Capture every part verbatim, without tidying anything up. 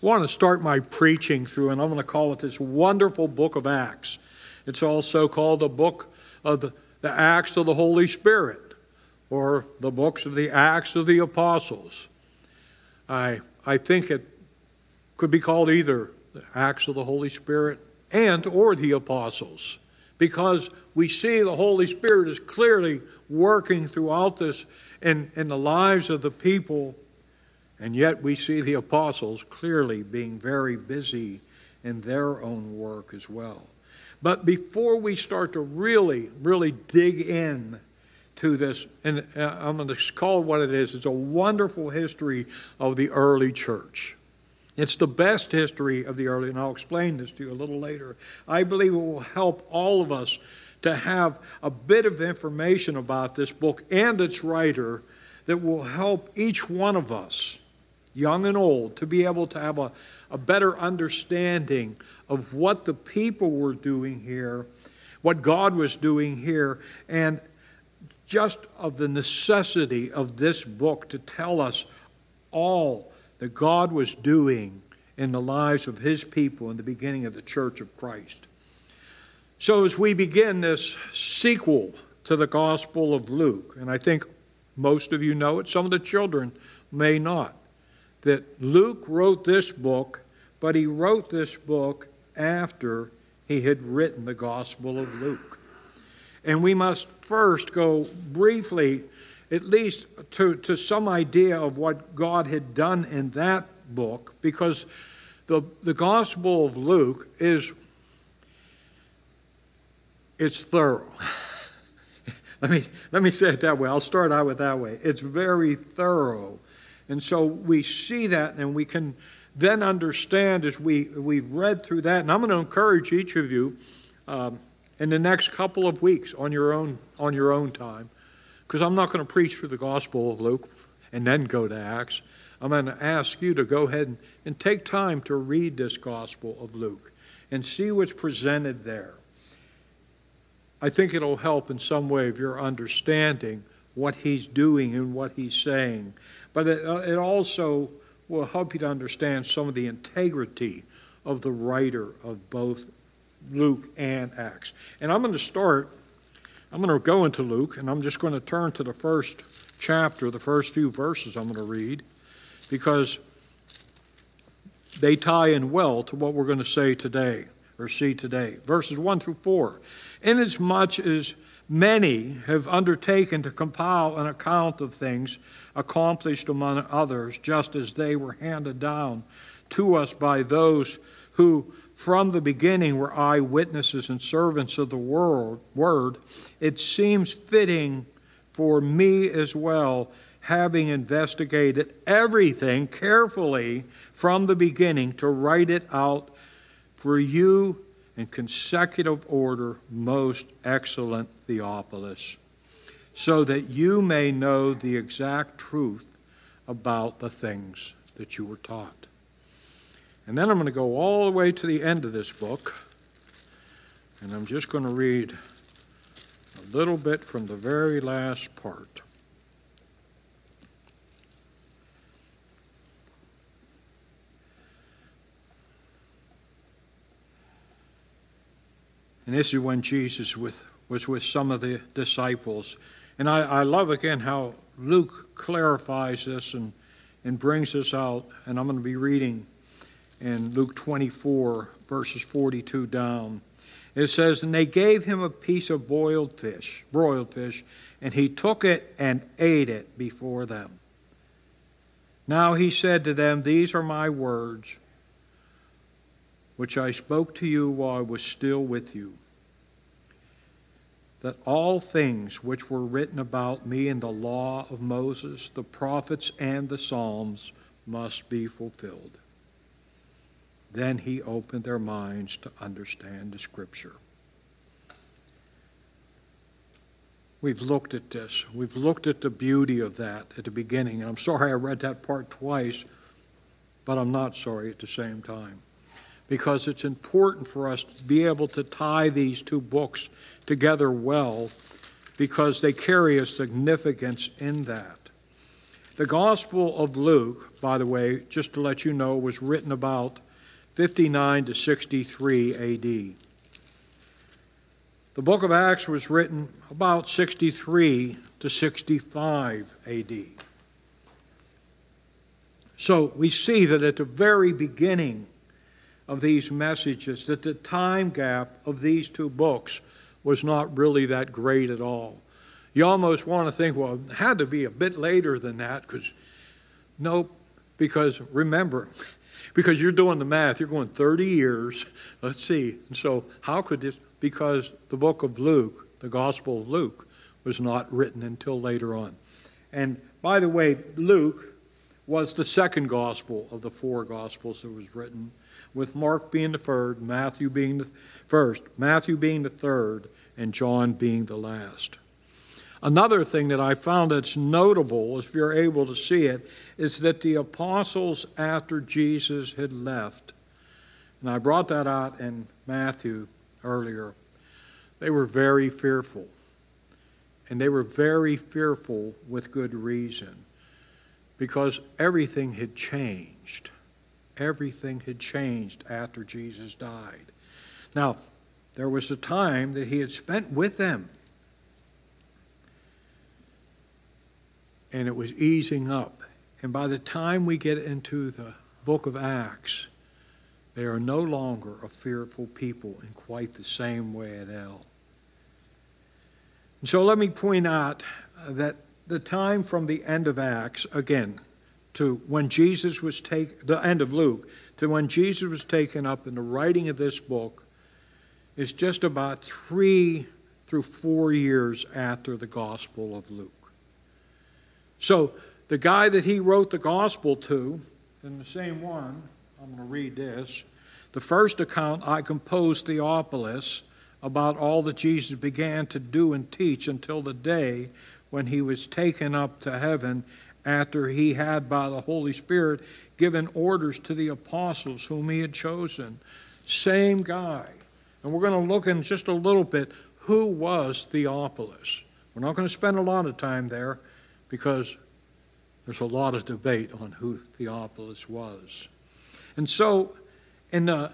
want to start my preaching through, and I'm going to call it this wonderful book of Acts. It's also called the book of the, the Acts of the Holy Spirit, or the books of the Acts of the Apostles. I, I think it could be called either the Acts of the Holy Spirit and or the Apostles, because we see the Holy Spirit is clearly working throughout this in, in the lives of the people, and yet we see the apostles clearly being very busy in their own work as well. But before we start to really, really dig in to this, and I'm going to call it what it is, it's a wonderful history of the early church. It's the best history of the early, and I'll explain this to you a little later. I believe it will help all of us to have a bit of information about this book and its writer that will help each one of us, young and old, to be able to have a, a better understanding of what the people were doing here, what God was doing here, and just of the necessity of this book to tell us all that God was doing in the lives of his people in the beginning of the Church of Christ. So as we begin this sequel to the Gospel of Luke, and I think most of you know it, some of the children may not, that Luke wrote this book, but he wrote this book after he had written the Gospel of Luke. And we must first go briefly, at least to, to some idea of what God had done in that book, because the, the Gospel of Luke is it's thorough. let me let me say it that way. I'll start out with that way. It's very thorough. And so we see that, and we can then understand as we, we've read through that. And I'm going to encourage each of you um, in the next couple of weeks on your own on your own time, because I'm not going to preach through the Gospel of Luke and then go to Acts. I'm going to ask you to go ahead and, and take time to read this Gospel of Luke and see what's presented there. I think it'll help in some way of your understanding what he's doing and what he's saying. But it, uh, it also will help you to understand some of the integrity of the writer of both Luke and Acts. And I'm going to start, I'm going to go into Luke, and I'm just going to turn to the first chapter, the first few verses I'm going to read, because they tie in well to what we're going to say today, or see today. Verses one through four. Inasmuch as many have undertaken to compile an account of things accomplished among others, just as they were handed down to us by those who from the beginning were eyewitnesses and servants of the world, word, it seems fitting for me as well, having investigated everything carefully from the beginning, to write it out for you in consecutive order, most excellent Theophilus, so that you may know the exact truth about the things that you were taught. And then I'm going to go all the way to the end of this book, and I'm just going to read a little bit from the very last part. And this is when Jesus with, was with some of the disciples. And I, I love again how Luke clarifies this and, and brings this out. And I'm going to be reading in Luke twenty-four, verses forty-two down. It says, and they gave him a piece of boiled fish, broiled fish, and he took it and ate it before them. Now he said to them, these are my words, which I spoke to you while I was still with you, that all things which were written about me in the law of Moses, the prophets, and the Psalms must be fulfilled. Then he opened their minds to understand the Scripture. We've looked at this. We've looked at the beauty of that at the beginning. And I'm sorry I read that part twice, but I'm not sorry at the same time, because it's important for us to be able to tie these two books together well, because they carry a significance in that. The Gospel of Luke, by the way, just to let you know, was written about fifty-nine to sixty-three A D. The book of Acts was written about sixty-three to sixty-five A D. So we see that at the very beginning of these messages, that the time gap of these two books was not really that great at all. You almost want to think, well, it had to be a bit later than that, because, nope, because remember, because you're doing the math, you're going thirty years, let's see, and so how could this, because the book of Luke, the Gospel of Luke, was not written until later on. And by the way, Luke was the second gospel of the four gospels that was written, with Mark being the third, Matthew being the first, Matthew being the third, and John being the last. Another thing that I found that's notable, if you're able to see it, is that the apostles, after Jesus had left, and I brought that out in Matthew earlier, they were very fearful. And they were very fearful with good reason, because everything had changed. Everything had changed after Jesus died. Now, there was a time that he had spent with them, and it was easing up. And by the time we get into the book of Acts, they are no longer a fearful people in quite the same way at all. And so let me point out that the time from the end of Acts, again, to when Jesus was taken, the end of Luke, to when Jesus was taken up in the writing of this book, is just about three through four years after the Gospel of Luke. So the guy that he wrote the Gospel to, in the same one, I'm going to read this. The first account I composed, Theophilus, about all that Jesus began to do and teach until the day when he was taken up to heaven, after he had by the Holy Spirit given orders to the apostles whom he had chosen. Same guy. And we're going to look in just a little bit, who was Theophilus? We're not going to spend a lot of time there, because there's a lot of debate on who Theophilus was. And so in the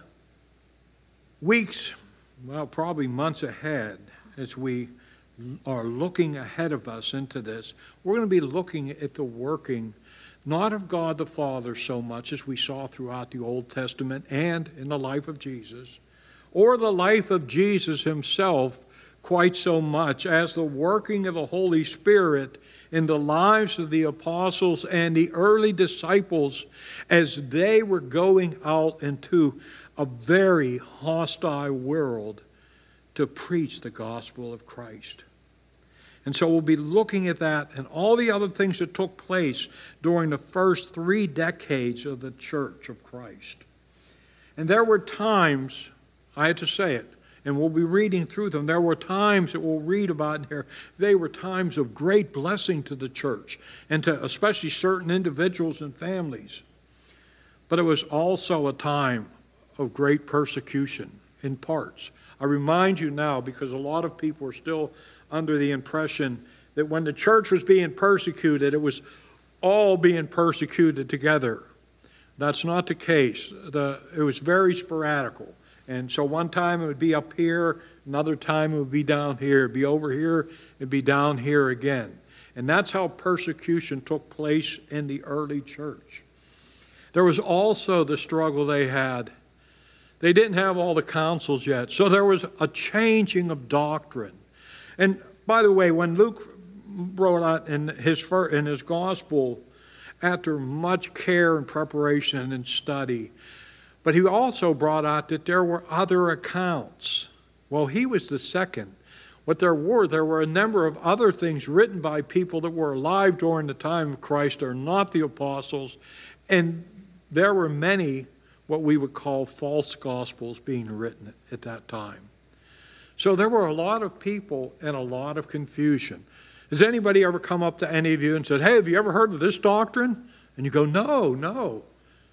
weeks, well, probably months ahead, as we are looking ahead of us into this, we're going to be looking at the working, not of God the Father so much as we saw throughout the Old Testament and in the life of Jesus, or the life of Jesus himself quite so much as the working of the Holy Spirit in the lives of the apostles and the early disciples as they were going out into a very hostile world to preach the gospel of Christ. And so we'll be looking at that and all the other things that took place during the first three decades of the Church of Christ. And there were times, I had to say it, and we'll be reading through them. There were times that we'll read about in here, they were times of great blessing to the church and to especially certain individuals and families. But it was also a time of great persecution in parts. I remind you now, because a lot of people are still under the impression that when the church was being persecuted, it was all being persecuted together. That's not the case. The, it was very sporadical. And so one time it would be up here, another time it would be down here, it'd be over here, it'd be down here again. And that's how persecution took place in the early church. There was also the struggle they had. They didn't have all the councils yet, so there was a changing of doctrine. And by the way, when Luke wrote out in his, in his gospel, after much care and preparation and study, but he also brought out that there were other accounts. Well, he was the second. What there were, there were a number of other things written by people that were alive during the time of Christ, are not the apostles, and there were many what we would call false gospels being written at that time. So there were a lot of people and a lot of confusion. Has anybody ever come up to any of you and said, hey, have you ever heard of this doctrine? And you go, no, no.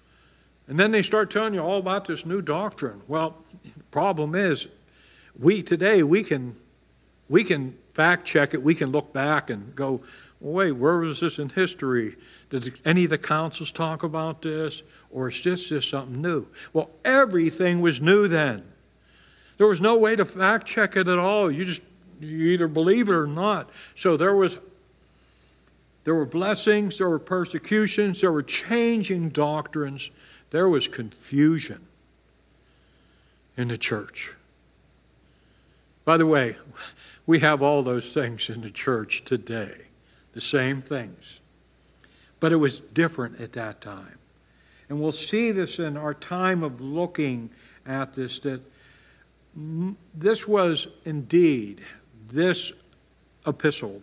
And then they start telling you all about this new doctrine. Well, the problem is, we today, we can, we can fact check it. We can look back and go, well, wait, where was this in history? Does any of the councils talk about this? Or is this just something new? Well, everything was new then. There was no way to fact check it at all. You just, you either believe it or not. So there was, there were blessings, there were persecutions, there were changing doctrines, there was confusion in the church. By the way, we have all those things in the church today, the same things. But it was different at that time. And we'll see this in our time of looking at this, that this was indeed, this epistle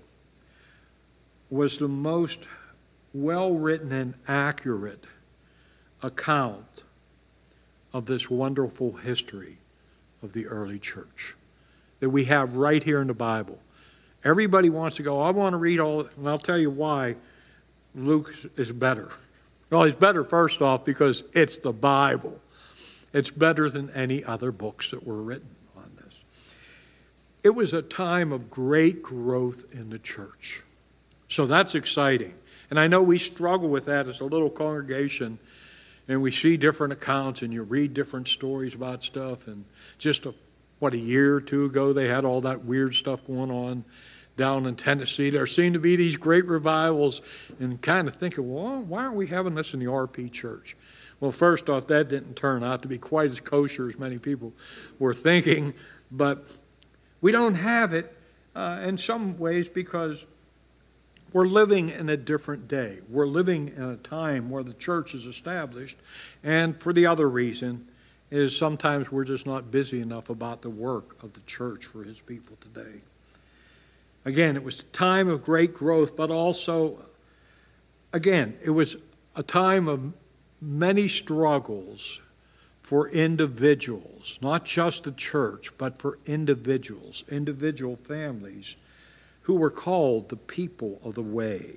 was the most well-written and accurate account of this wonderful history of the early church that we have right here in the Bible. Everybody wants to go, I want to read all, and I'll tell you why Luke is better. Well, he's better first off because it's the Bible. It's better than any other books that were written on this. It was a time of great growth in the church. So that's exciting. And I know we struggle with that as a little congregation, and we see different accounts, and you read different stories about stuff. And just, a, what, a year or two ago, they had all that weird stuff going on down in Tennessee. There seemed to be these great revivals, and kind of thinking, well, why aren't we having this in the R P church? Well, first off, that didn't turn out to be quite as kosher as many people were thinking, but we don't have it uh, in some ways because we're living in a different day. We're living in a time where the church is established, and for the other reason is sometimes we're just not busy enough about the work of the church for his people today. Again, it was a time of great growth, but also, again, it was a time of many struggles for individuals, not just the church, but for individuals, individual families who were called the people of the way.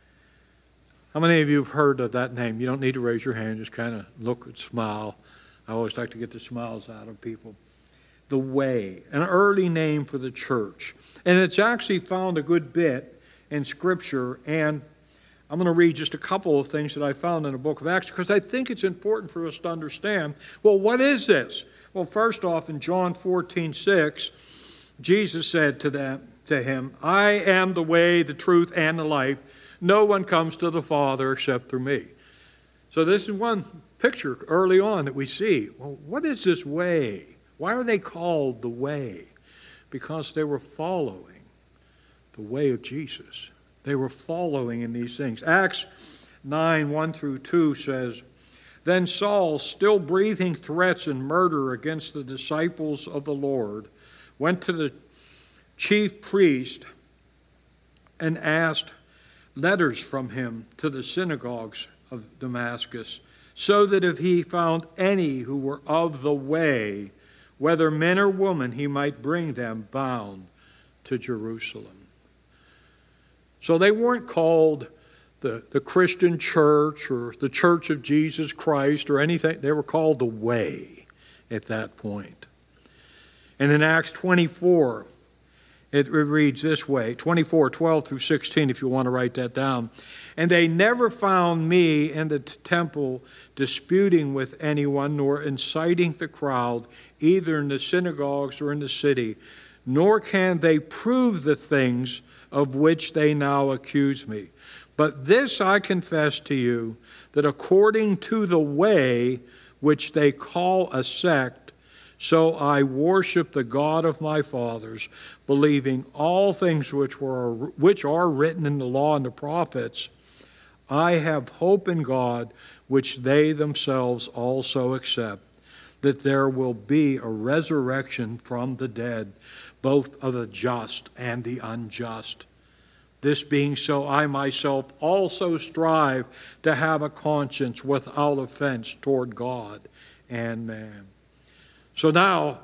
How many of you have heard of that name? You don't need to raise your hand, just kind of look and smile. I always like to get the smiles out of people. The Way, an early name for the church. And it's actually found a good bit in Scripture, and I'm going to read just a couple of things that I found in the book of Acts because I think it's important for us to understand, well, what is this? Well, first off, in John fourteen six, Jesus said to them, to him, I am the way, the truth, and the life. No one comes to the Father except through me. So this is one picture early on that we see. Well, what is this way? Why are they called the way? Because they were following the way of Jesus. They were following in these things. Acts nine, one through two says, Then Saul, still breathing threats and murder against the disciples of the Lord, went to the chief priest and asked letters from him to the synagogues of Damascus, so that if he found any who were of the way, whether men or women, he might bring them bound to Jerusalem. So they weren't called the, the Christian church or the Church of Jesus Christ or anything. They were called the Way at that point. And in Acts twenty-four, it reads this way, twenty-four, twelve through sixteen, if you want to write that down. And they never found me in the t- temple disputing with anyone, nor inciting the crowd, either in the synagogues or in the city, nor can they prove the things of which they now accuse me. But this I confess to you, that according to the way which they call a sect, so I worship the God of my fathers, believing all things which were which are written in the law and the prophets. I have hope in God, which they themselves also accept, that there will be a resurrection from the dead, both of the just and the unjust. This being so, I myself also strive to have a conscience without offense toward God and man. So now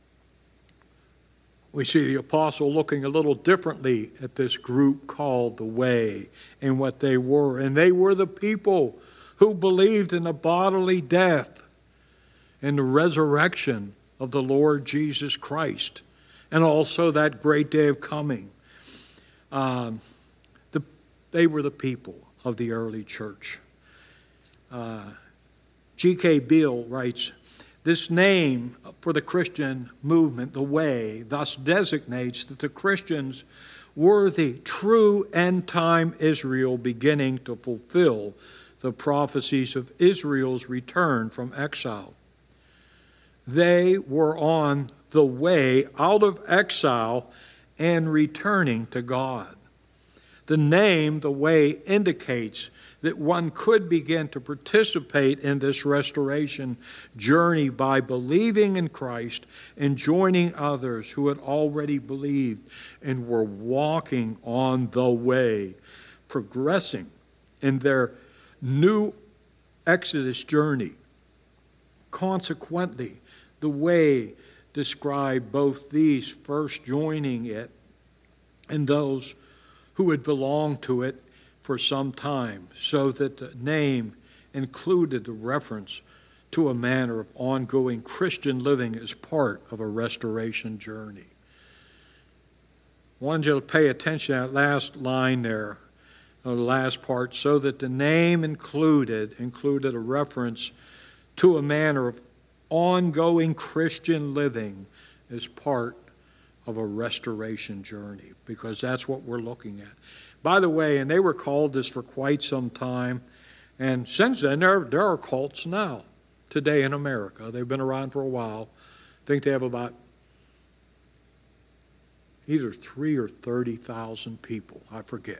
we see the apostle looking a little differently at this group called the Way and what they were. And they were the people who believed in the bodily death and the resurrection of the Lord Jesus Christ, and also that great day of coming. Um, the, they were the people. of the early church. Uh, G K Beale writes, "This name for the Christian movement, the Way, thus designates that the Christians were the true end-time Israel beginning to fulfill the prophecies of Israel's return from exile. They were on the way out of exile and returning to God. The name, the Way, indicates that one could begin to participate in this restoration journey by believing in Christ and joining others who had already believed and were walking on the way, progressing in their new Exodus journey. Consequently, the Way described both these first joining it and those who had belonged to it for some time, so that the name included the reference to a manner of ongoing Christian living as part of a restoration journey. I wanted you to pay attention to that last line there, the last part, so that the name included included a reference to a manner of ongoing Christian living as part of a restoration journey, because that's what we're looking at. By the way, and they were called this for quite some time, and since then there, there are cults now, today in America. They've been around for a while. I think they have about either three or thirty thousand people, I forget.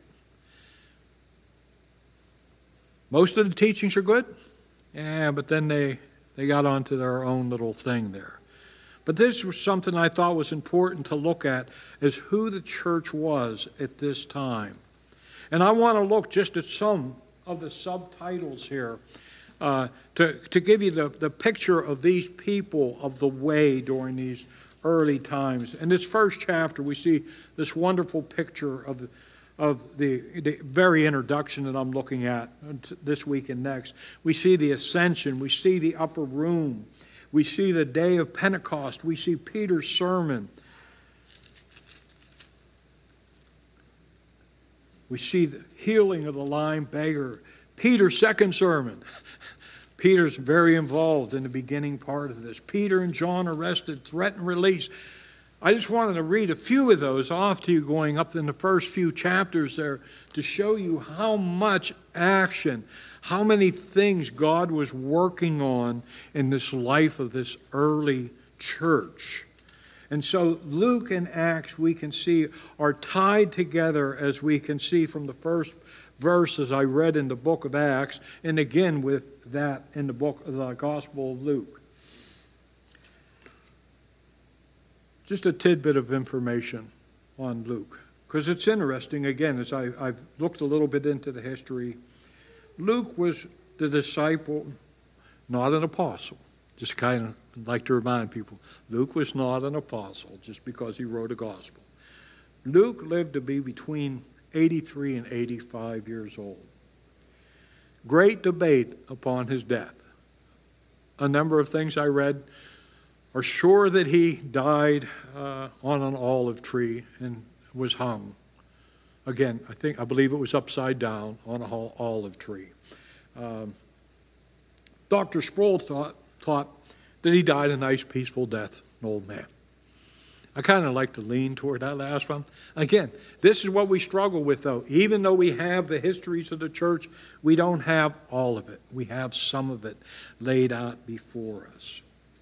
Most of the teachings are good, yeah, but then they, they got onto their own little thing there. But this was something I thought was important to look at, is who the church was at this time. And I want to look just at some of the subtitles here uh, to, to give you the, the picture of these people of the Way during these early times. In this first chapter, we see this wonderful picture of the, of the, the very introduction that I'm looking at this week and next. We see the ascension. We see the upper room. We see the day of Pentecost. We see Peter's sermon. We see the healing of the lame beggar. Peter's second sermon. Peter's very involved in the beginning part of this. Peter and John arrested, threatened release. I just wanted to read a few of those off to you going up in the first few chapters there to show you how much action, how many things God was working on in this life of this early church. And so Luke and Acts, we can see, are tied together, as we can see from the first verse as I read in the book of Acts, and again with that in the book of the Gospel of Luke. Just a tidbit of information on Luke, because it's interesting, again, as I, I've looked a little bit into the history. Luke was the disciple, not an apostle. Just kind of like to remind people, Luke was not an apostle just because he wrote a gospel. Luke lived to be between eighty-three and eighty-five years old. Great debate upon his death. A number of things I read are sure that he died uh, on an olive tree and was hung. Again, I think I believe it was upside down on an olive tree. Um, Doctor Sproul thought, thought that he died a nice, peaceful death, an old man. I kind of like to lean toward that last one. Again, this is what we struggle with, though. Even though we have the histories of the church, we don't have all of it. We have some of it laid out before us.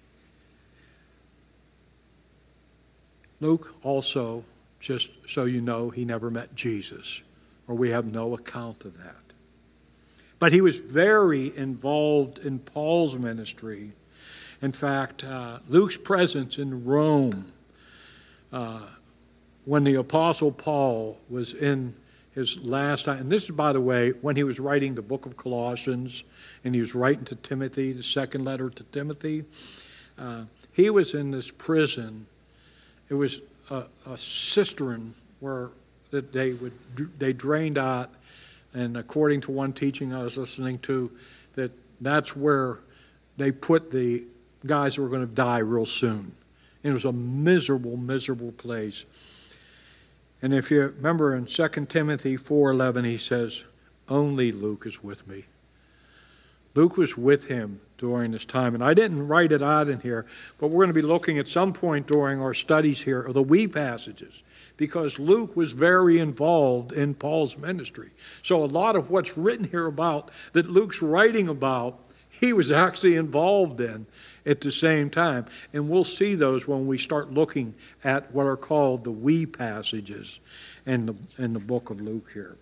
Luke also, just so you know, he never met Jesus, or we have no account of that. But he was very involved in Paul's ministry. In fact, uh, Luke's presence in Rome, uh, when the Apostle Paul was in his last time, and this is, by the way, when he was writing the book of Colossians, and he was writing to Timothy, the second letter to Timothy, uh, he was in this prison. It was a, a cistern where that they would they drained out, and according to one teaching I was listening to, that that's where they put the guys who were going to die real soon. And it was a miserable, miserable place. And if you remember in Second Timothy four eleven, he says, only Luke is with me. Luke was with him during this time. And I didn't write it out in here, but we're going to be looking at some point during our studies here of the we passages, because Luke was very involved in Paul's ministry. So a lot of what's written here about, that Luke's writing about, he was actually involved in at the same time. And we'll see those when we start looking at what are called the we passages in the, in the book of Luke here.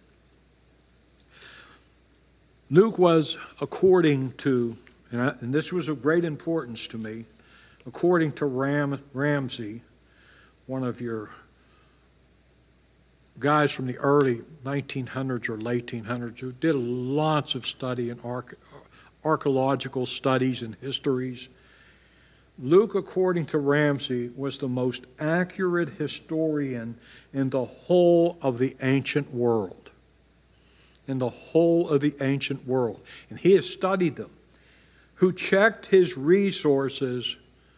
Luke was, according to, and, I, and this was of great importance to me, according to Ram, Ramsey, one of your guys from the early nineteen hundreds or late eighteen hundreds who did lots of study in arch, archaeological studies and histories. Luke, according to Ramsey, was the most accurate historian in the whole of the ancient world. In the whole of the ancient world. And he has studied them. Who checked his resources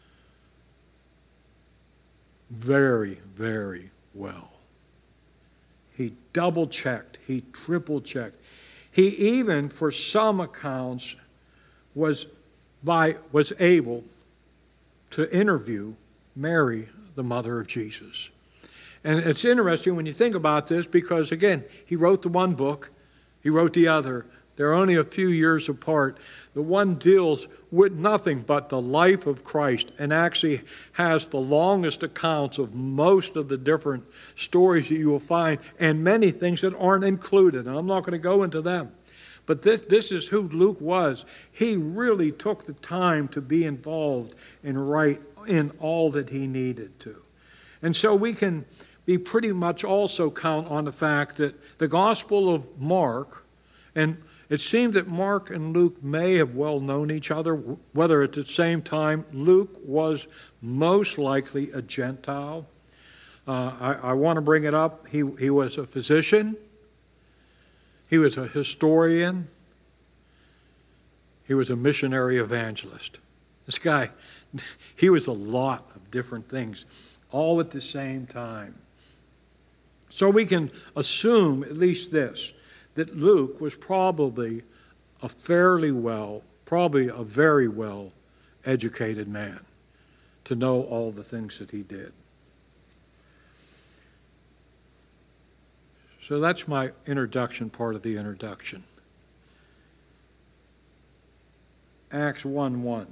very, very well. He double-checked. He triple-checked. He even, for some accounts, was by was able to interview Mary, the mother of Jesus. And it's interesting when you think about this because, again, he wrote the one book, he wrote the other. They're only a few years apart. The one deals with nothing but the life of Christ and actually has the longest accounts of most of the different stories that you will find and many things that aren't included. And I'm not going to go into them. But this, this is who Luke was. He really took the time to be involved and write in all that he needed to. And so we can be pretty much also count on the fact that the Gospel of Mark, and it seemed that Mark and Luke may have well known each other, whether at the same time. Luke was most likely a Gentile. Uh, I, I want to bring it up. He, he was a physician. He was a historian. He was a missionary evangelist. This guy, he was a lot of different things, all at the same time. So we can assume at least this, that Luke was probably a fairly well, probably a very well educated man to know all the things that he did. So that's my introduction, part of the introduction. Acts one one.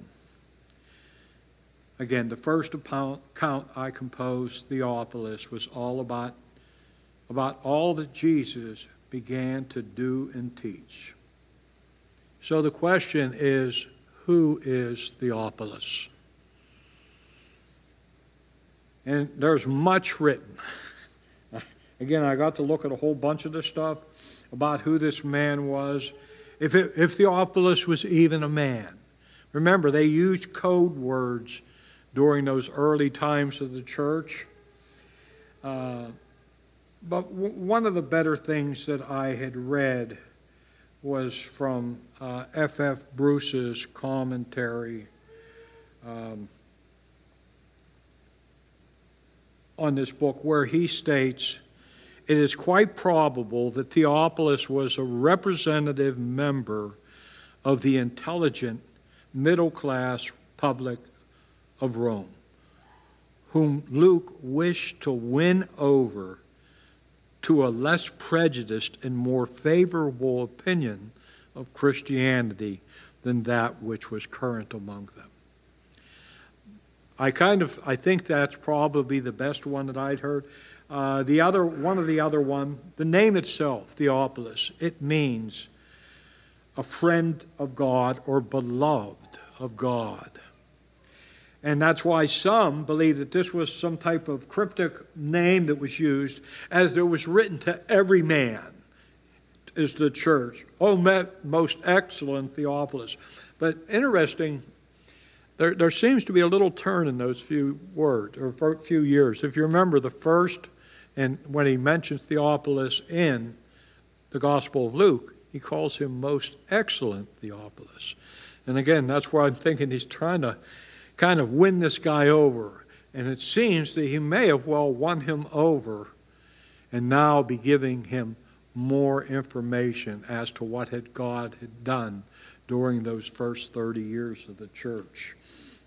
Again, the first account I composed, Theophilus, was all about, about all that Jesus began to do and teach. So the question is, who is Theophilus? And there's much written. Again, I got to look at a whole bunch of this stuff about who this man was. If, it, if Theophilus was even a man. Remember, they used code words during those early times of the church. Uh, but w- one of the better things that I had read was from uh, F F Bruce's commentary um, on this book, where he states, it is quite probable that Theophilus was a representative member of the intelligent middle-class public of Rome, whom Luke wished to win over to a less prejudiced and more favorable opinion of Christianity than that which was current among them. I kind of, I think that's probably the best one that I'd heard. Uh, the other, one of the other one, the name itself, Theophilus, it means a friend of God or beloved of God. And that's why some believe that this was some type of cryptic name that was used, as it was written to every man, is the church. Oh, most excellent Theophilus. But interesting, there, there seems to be a little turn in those few words, or few years. If you remember the first, and when he mentions Theophilus in the Gospel of Luke, he calls him most excellent Theophilus. And again, that's where I'm thinking he's trying to kind of win this guy over. And it seems that he may have well won him over and now be giving him more information as to what had God had done during those first thirty years of the church.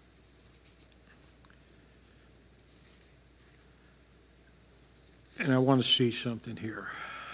And I want to see something here.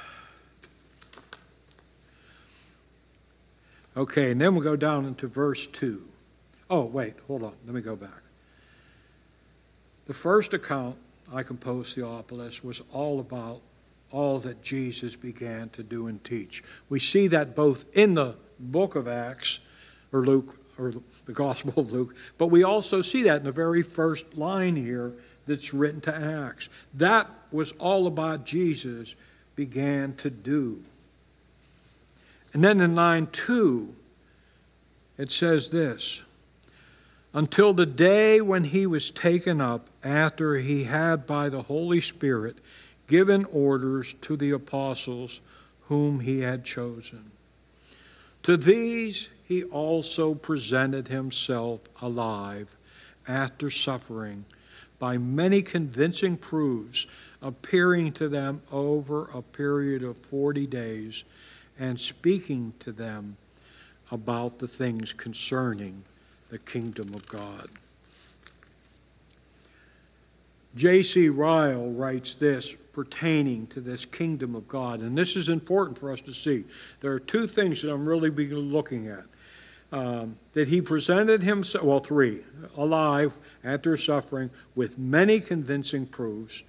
Okay, and then we'll go down into verse two. Oh, wait, hold on. Let me go back. The first account I composed, Theophilus, was all about all that Jesus began to do and teach. We see that both in the book of Acts, or Luke, or the Gospel of Luke, but we also see that in the very first line here that's written to Acts. That was all about Jesus began to do. And then in line two, it says this, until the day when he was taken up, after he had by the Holy Spirit given orders to the apostles whom he had chosen. To these he also presented himself alive after suffering by many convincing proofs, appearing to them over a period of forty days and speaking to them about the things concerning the kingdom of God. J C Ryle writes this pertaining to this kingdom of God, and this is important for us to see. There are two things that I'm really looking at. Um, that he presented himself, well, three, alive after suffering with many convincing proofs,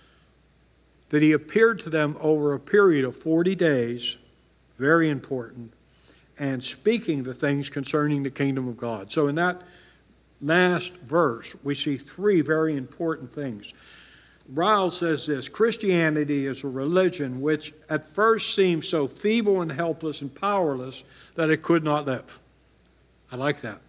that he appeared to them over a period of forty days, very important, and speaking the things concerning the kingdom of God. So in that last verse, we see three very important things. Ryle says this, Christianity is a religion which at first seemed so feeble and helpless and powerless that it could not live. I like that.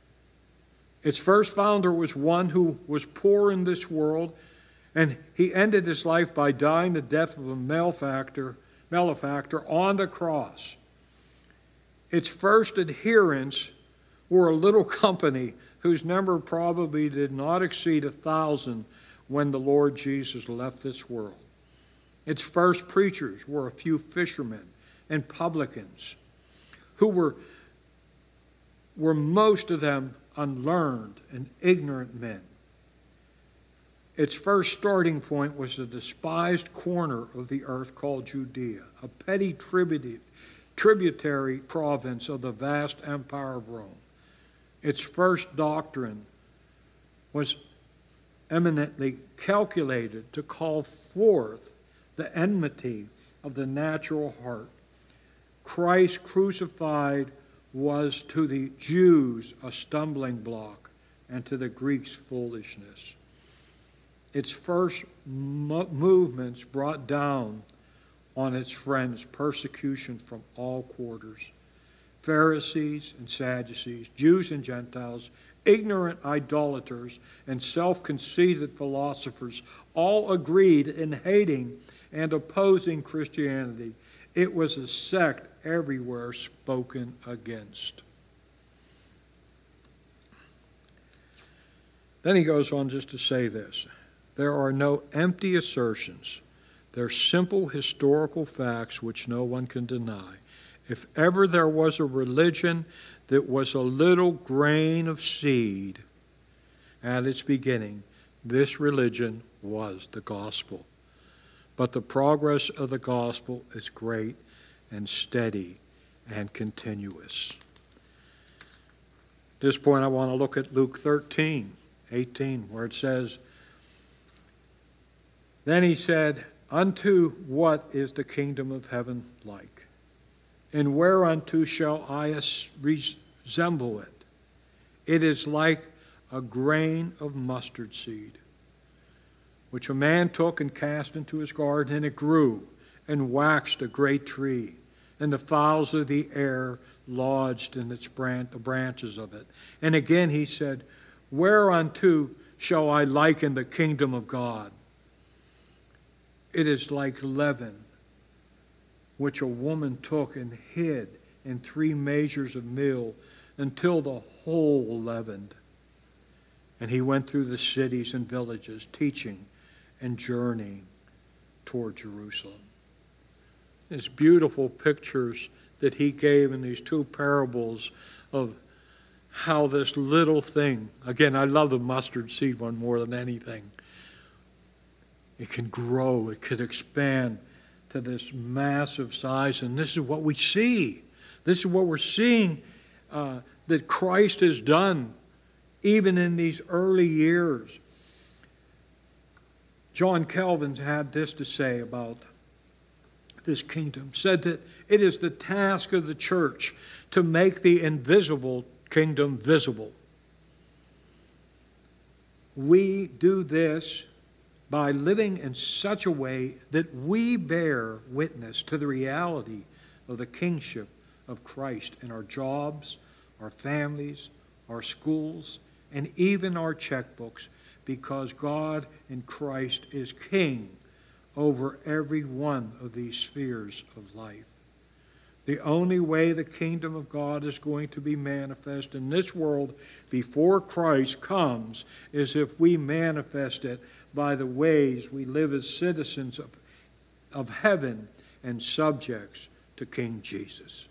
Its first founder was one who was poor in this world, and he ended his life by dying the death of a malefactor, malefactor on the cross. Its first adherents were a little company whose number probably did not exceed a thousand when the Lord Jesus left this world. Its first preachers were a few fishermen and publicans who were, were most of them unlearned and ignorant men. Its first starting point was the despised corner of the earth called Judea, a petty tributary tributary province of the vast empire of Rome. Its first doctrine was eminently calculated to call forth the enmity of the natural heart. Christ crucified was to the Jews a stumbling block and to the Greeks foolishness. Its first mo- movements brought down on its friends persecution from all quarters. Pharisees and Sadducees, Jews and Gentiles, ignorant idolaters, and self-conceited philosophers all agreed in hating and opposing Christianity. It was a sect everywhere spoken against. Then he goes on just to say this. There are no empty assertions. They're simple historical facts which no one can deny. If ever there was a religion that was a little grain of seed at its beginning, this religion was the gospel. But the progress of the gospel is great and steady and continuous. At this point, I want to look at Luke thirteen, eighteen, where it says, Then he said, Unto what is the kingdom of heaven like? And whereunto shall I resemble it? It is like a grain of mustard seed, which a man took and cast into his garden, and it grew and waxed a great tree, and the fowls of the air lodged in its branch, the branches of it. And again he said, Whereunto shall I liken the kingdom of God? It is like leaven, which a woman took and hid in three measures of meal until the whole leavened. And he went through the cities and villages, teaching and journeying toward Jerusalem. these beautiful pictures that he gave in these two parables of how this little thing, again, I love the mustard seed one more than anything. It can grow, it can expand to this massive size, and this is what we see. This is what we're seeing uh, that Christ has done even in these early years. John Calvin had this to say about this kingdom, said that it is the task of the church to make the invisible kingdom visible. We do this by living in such a way that we bear witness to the reality of the kingship of Christ in our jobs, our families, our schools, and even our checkbooks, because God in Christ is king over every one of these spheres of life. The only way the kingdom of God is going to be manifest in this world before Christ comes is if we manifest it by the ways we live as citizens of, of heaven and subjects to King Jesus.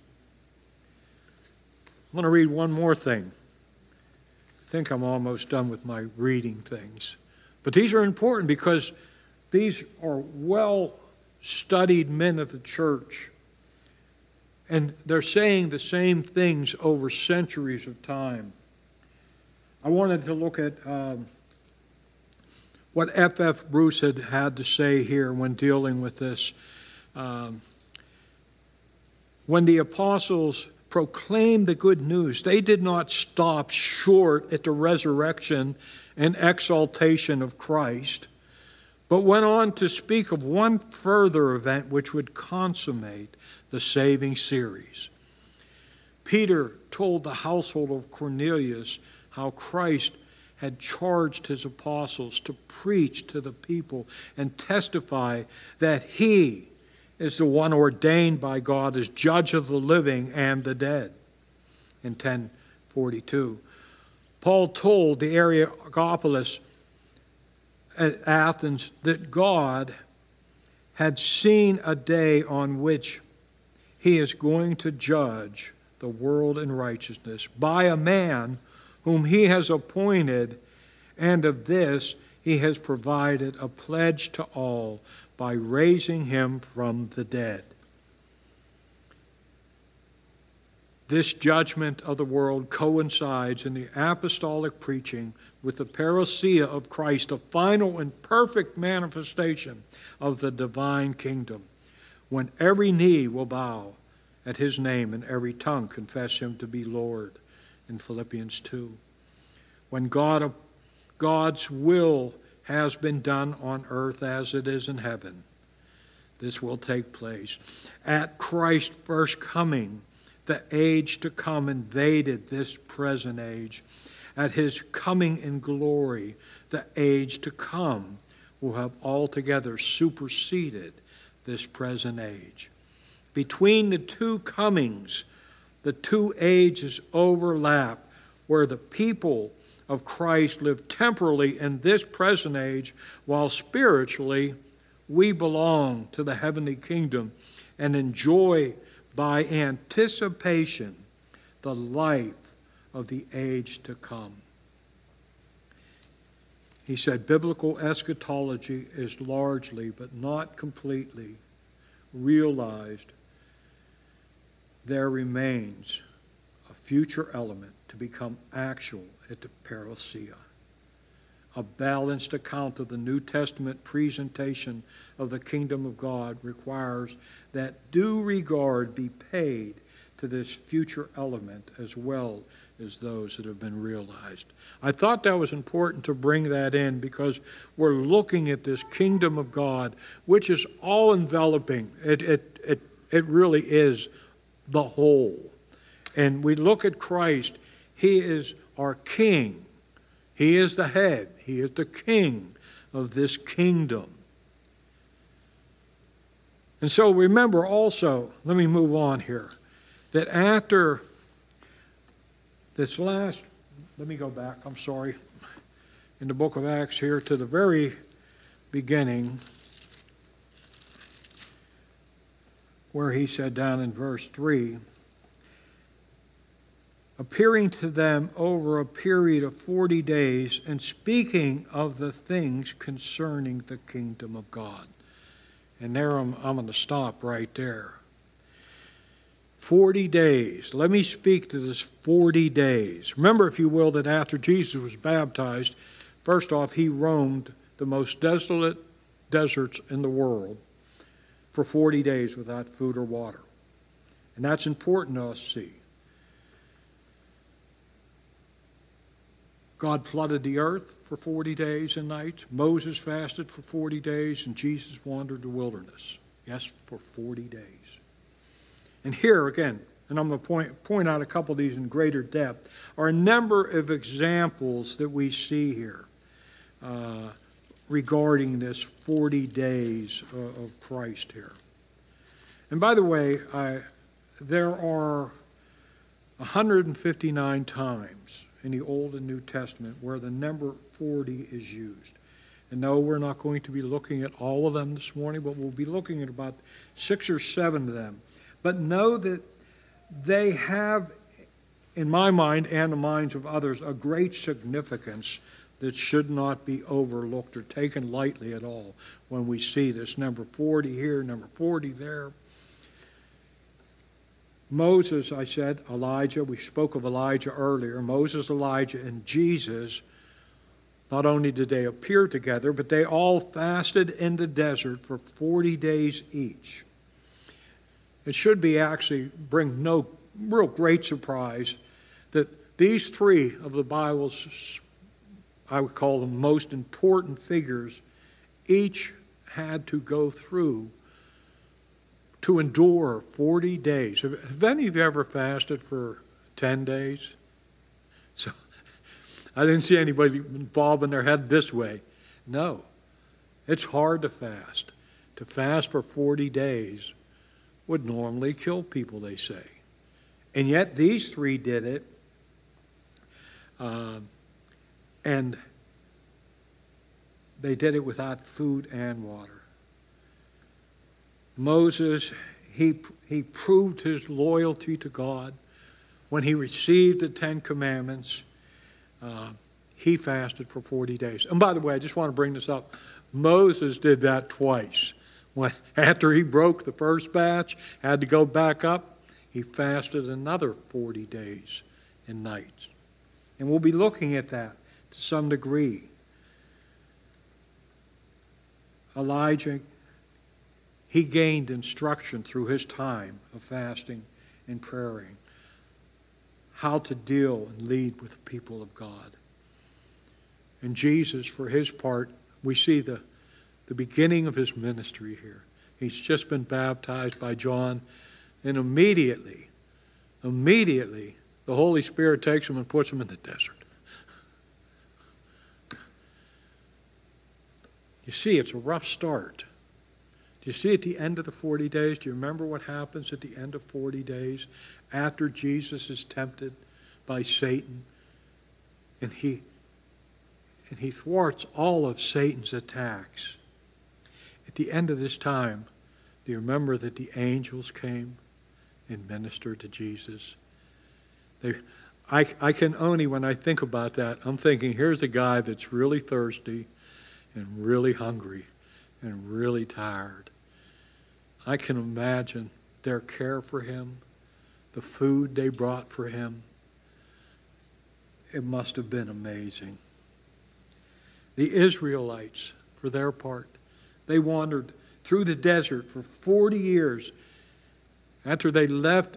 I want to read one more thing. I think I'm almost done with my reading things. But these are important because these are well-studied men of the church. And they're saying the same things over centuries of time. I wanted to look at um, what F F Bruce had had to say here when dealing with this. Um, when the apostles proclaimed the good news, they did not stop short at the resurrection and exaltation of Christ, but went on to speak of one further event which would consummate the saving series. Peter told the household of Cornelius how Christ had charged his apostles to preach to the people and testify that he is the one ordained by God as judge of the living and the dead. In ten forty-two, Paul told the Areopagus at Athens that God had seen a day on which he is going to judge the world in righteousness by a man whom he has appointed, and of this he has provided a pledge to all by raising him from the dead. This judgment of the world coincides in the apostolic preaching with the parousia of Christ, a final and perfect manifestation of the divine kingdom, when every knee will bow at his name and every tongue confess him to be Lord, in Philippians two. When God, God's will has been done on earth as it is in heaven, this will take place. At Christ's first coming, the age to come invaded this present age. At his coming in glory, the age to come will have altogether superseded this present age. Between the two comings, the two ages overlap, where the people of Christ live temporally in this present age, while spiritually we belong to the heavenly kingdom and enjoy by anticipation the life of the age to come. He said biblical eschatology is largely, but not completely, realized. There remains a future element to become actual at the parousia. A balanced account of the New Testament presentation of the kingdom of God requires that due regard be paid to this future element as well as those that have been realized. I thought that was important to bring that in because we're looking at this kingdom of God, which is all enveloping. It, it, it, it really is the whole. And we look at Christ, he is our king. He is the head. He is the king of this kingdom. And so remember also, let me move on here, that after this last, let me go back, I'm sorry, in the book of Acts here to the very beginning. where he said down in verse three, appearing to them over a period of forty days and speaking of the things concerning the kingdom of God. And there I'm, I'm going to stop right there. Forty days. Let me speak to this forty days. Remember, if you will, that after Jesus was baptized, first off, he roamed the most desolate deserts in the world for forty days without food or water. And that's important to us to see. God flooded the earth for forty days and nights. Moses fasted for forty days, and Jesus wandered the wilderness. Yes, for forty days. And here again, and I'm going to point, point out a couple of these in greater depth, are a number of examples that we see here uh, regarding this forty days uh, of Christ here. And by the way, I, there are one hundred fifty-nine times in the Old and New Testament where the number forty is used. And no, we're not going to be looking at all of them this morning, but we'll be looking at about six or seven of them. But know that they have, in my mind and the minds of others, a great significance that should not be overlooked or taken lightly at all when we see this number forty here, number forty there. Moses, I said, Elijah, we spoke of Elijah earlier. Moses, Elijah, and Jesus, not only did they appear together, but they all fasted in the desert for forty days each. It should be actually bring no real great surprise that these three of the Bible's, I would call them most important figures, each had to go through to endure forty days. Have, have any of you ever fasted for ten days? So I didn't see anybody bobbing their head this way. No, it's hard to fast. To fast for forty days would normally kill people, they say. And yet these three did it. Uh, and they did it without food and water. Moses, he, he proved his loyalty to God. When he received the Ten Commandments, uh, he fasted for forty days. And by the way, I just want to bring this up. Moses did that twice. When, after he broke the first batch, had to go back up, he fasted another forty days and nights. And we'll be looking at that to some degree. Elijah, he gained instruction through his time of fasting and praying, how to deal and lead with the people of God. And Jesus, for his part, we see the, the beginning of his ministry here. He's just been baptized by John, and immediately, immediately, the Holy Spirit takes him and puts him in the desert. You see, it's a rough start. Do you see at the end of the forty days, do you remember what happens at the end of forty days after Jesus is tempted by Satan? And he, and he thwarts all of Satan's attacks. At the end of this time, do you remember that the angels came and ministered to Jesus? They, I, I can only, when I think about that, I'm thinking, here's a guy that's really thirsty and really hungry and really tired. I can imagine their care for him, the food they brought for him. It must have been amazing. The Israelites, for their part, they wandered through the desert for forty years after they left.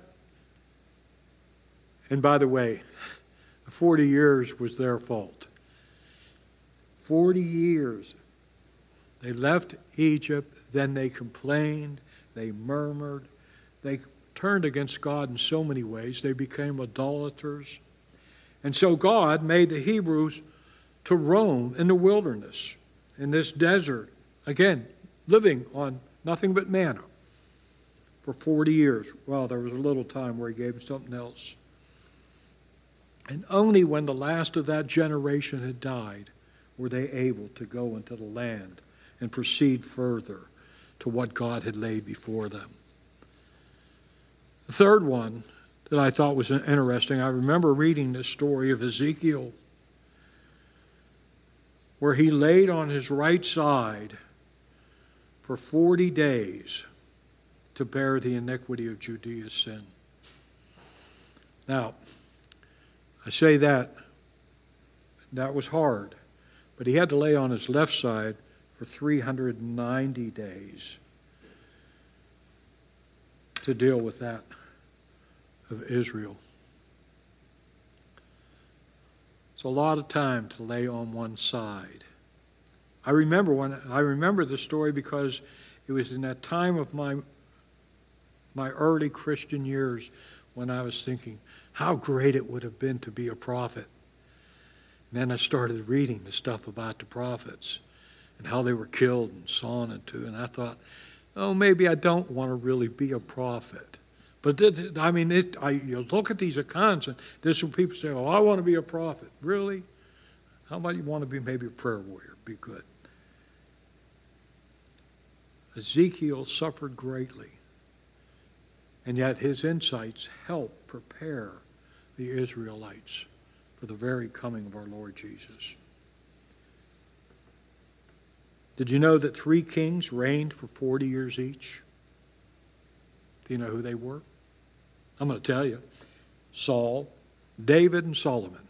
And by the way, the forty years was their fault. forty years. They left Egypt, then they complained, they murmured, they turned against God in so many ways. They became idolaters. And so God made the Hebrews to roam in the wilderness, in this desert, again, living on nothing but manna for forty years. Well, there was a little time where he gave them something else. And only when the last of that generation had died were they able to go into the land and proceed further to what God had laid before them. The third one that I thought was interesting, I remember reading the story of Ezekiel, where he laid on his right side for forty days to bear the iniquity of Judea's sin. Now, I say that, that was hard, but he had to lay on his left side for three hundred ninety days to deal with that of Israel. It's a lot of time to lay on one side. I remember when I remember the story because it was in that time of my my early Christian years when I was thinking how great it would have been to be a prophet. And then I started reading the stuff about the prophets and how they were killed and sawn in two, and I thought, oh, maybe I don't want to really be a prophet. But this, I mean, it, I, you look at these accounts, and this is when people say, oh, I want to be a prophet. Really? How about you want to be maybe a prayer warrior? Be good. Ezekiel suffered greatly, and yet his insights helped prepare the Israelites for the very coming of our Lord Jesus. Did you know that three kings reigned for forty years each? Do you know who they were? I'm going to tell you. Saul, David, and Solomon.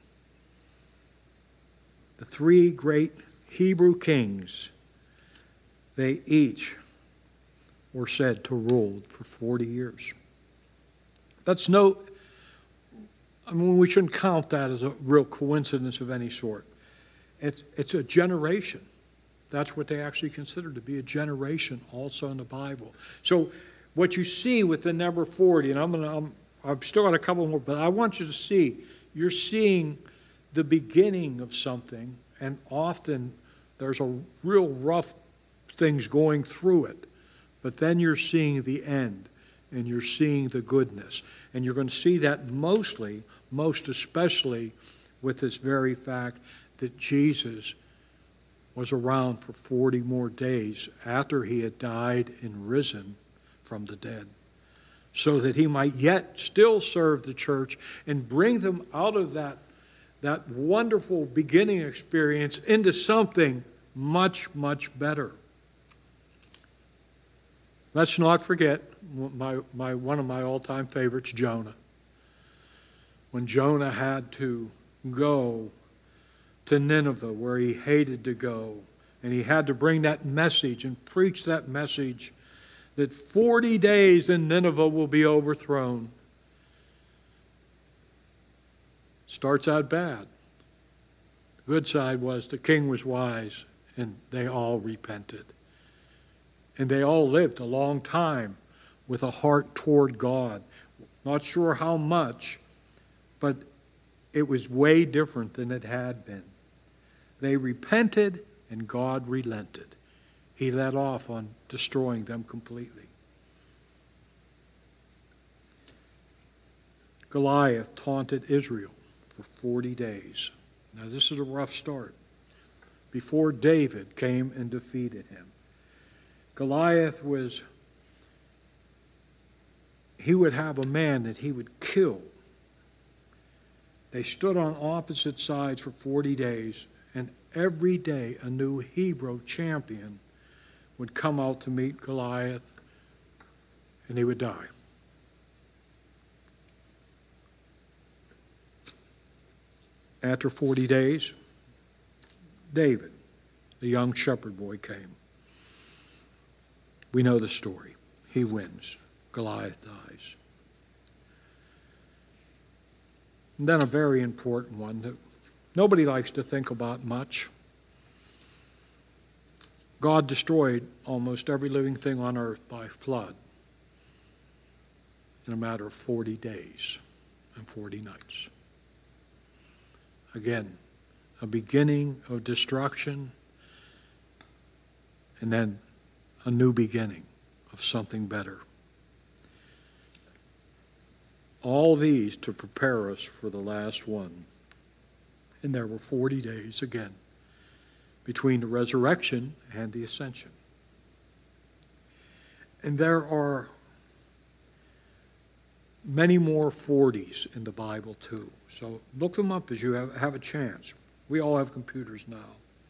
The three great Hebrew kings, they each were said to rule for forty years. That's no, I mean, we shouldn't count that as a real coincidence of any sort. It's, it's a generation. That's what they actually consider to be a generation also in the Bible. So what you see with the number forty, and I'm going to, I'm, I've still got a couple more, but I want you to see, you're seeing the beginning of something, and often there's a real rough things going through it, but then you're seeing the end, and you're seeing the goodness. And you're going to see that mostly, most especially with this very fact that Jesus was around for forty more days after he had died and risen from the dead, so that he might yet still serve the church and bring them out of that, that wonderful beginning experience into something much, much better. Let's not forget my, my, one of my all-time favorites, Jonah. When Jonah had to go to Nineveh, where he hated to go, and he had to bring that message and preach that message that forty days and Nineveh will be overthrown. Starts out bad. The good side was the king was wise, and they all repented. And they all lived a long time with a heart toward God. Not sure how much, but it was way different than it had been. They repented, and God relented. He let off on destroying them completely. Goliath taunted Israel for forty days. Now this is a rough start. Before David came and defeated him. Goliath was, he would have a man that he would kill. They stood on opposite sides for forty days, and every day a new Hebrew champion would come out to meet Goliath, and he would die. After forty days, David, the young shepherd boy, came. We know the story. He wins. Goliath dies. And then a very important one that nobody likes to think about much. God destroyed almost every living thing on earth by flood in a matter of forty days and forty nights. Again, a beginning of destruction, and then a new beginning of something better. All these to prepare us for the last one. And there were forty days again between the resurrection and the ascension. And there are many more forties in the Bible too. So look them up as you have, have a chance. We all have computers now.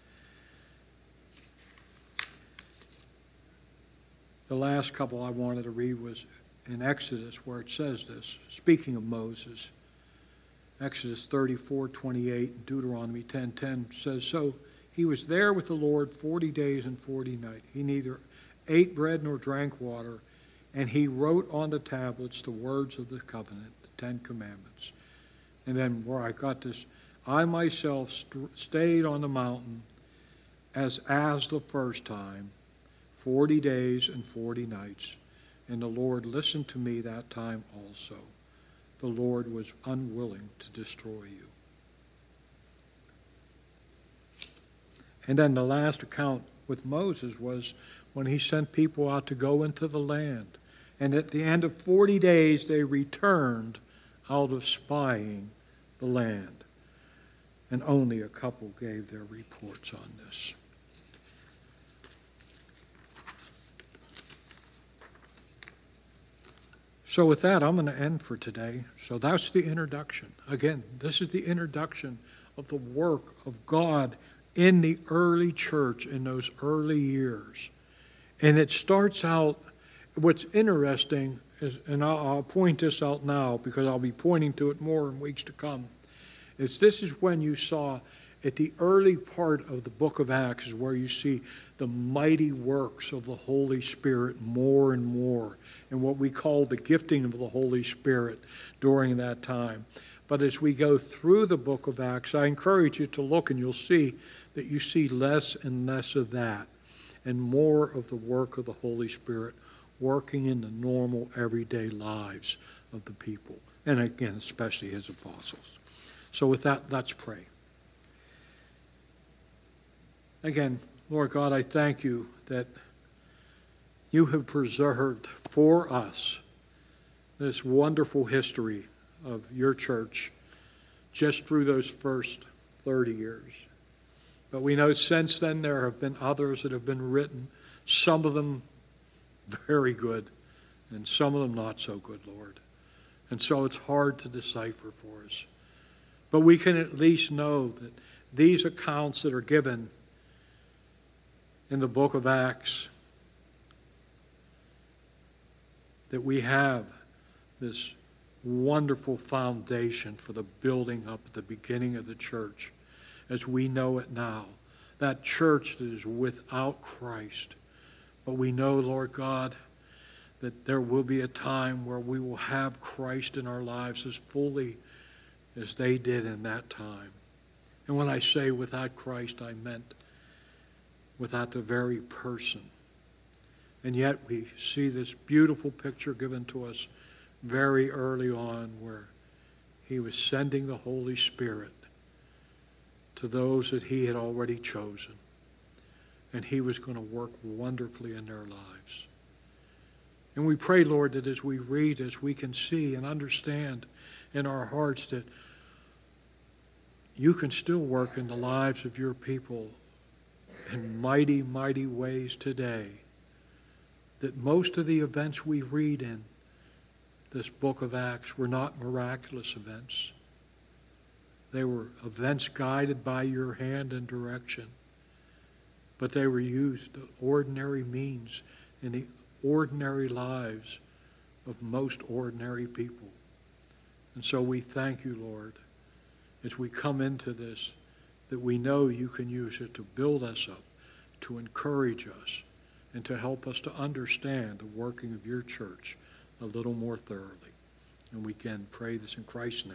The last couple I wanted to read was in Exodus, where it says this, speaking of Moses. Exodus thirty-four twenty-eight and Deuteronomy ten ten says, so he was there with the Lord forty days and forty nights. He neither ate bread nor drank water, and he wrote on the tablets the words of the covenant, the Ten Commandments. And then where I got this, I myself st- stayed on the mountain as as the first time, forty days and forty nights. And the Lord listened to me that time also. The Lord was unwilling to destroy you. And then the last account with Moses was when he sent people out to go into the land. And at the end of forty days, they returned out of spying the land. And only a couple gave their reports on this. So with that, I'm going to end for today. So that's the introduction. Again, this is the introduction of the work of God in the early church in those early years. And it starts out, what's interesting, is, and I'll, I'll point this out now because I'll be pointing to it more in weeks to come, is this is when you saw at the early part of the book of Acts is where you see the mighty works of the Holy Spirit more and more, and what we call the gifting of the Holy Spirit during that time. But as we go through the book of Acts, I encourage you to look and you'll see that you see less and less of that and more of the work of the Holy Spirit working in the normal everyday lives of the people, and again, especially his apostles. So with that, let's pray. Again, Lord God, I thank you that you have preserved for us this wonderful history of your church just through those first thirty years. But we know since then there have been others that have been written, some of them very good, and some of them not so good, Lord. And so it's hard to decipher for us. But we can at least know that these accounts that are given in the book of Acts, that we have this wonderful foundation for the building up at the beginning of the church as we know it now. That church that is without Christ. But we know, Lord God, that there will be a time where we will have Christ in our lives as fully as they did in that time. And when I say without Christ, I meant without the very person. And yet we see this beautiful picture given to us very early on where he was sending the Holy Spirit to those that he had already chosen. And he was going to work wonderfully in their lives. And we pray, Lord, that as we read, as we can see and understand in our hearts that you can still work in the lives of your people in mighty, mighty ways today. That most of the events we read in this book of Acts were not miraculous events. They were events guided by your hand and direction. But they were used as ordinary means in the ordinary lives of most ordinary people. And so we thank you, Lord, as we come into this, that we know you can use it to build us up, to encourage us, and to help us to understand the working of your church a little more thoroughly. And we can pray this in Christ's name.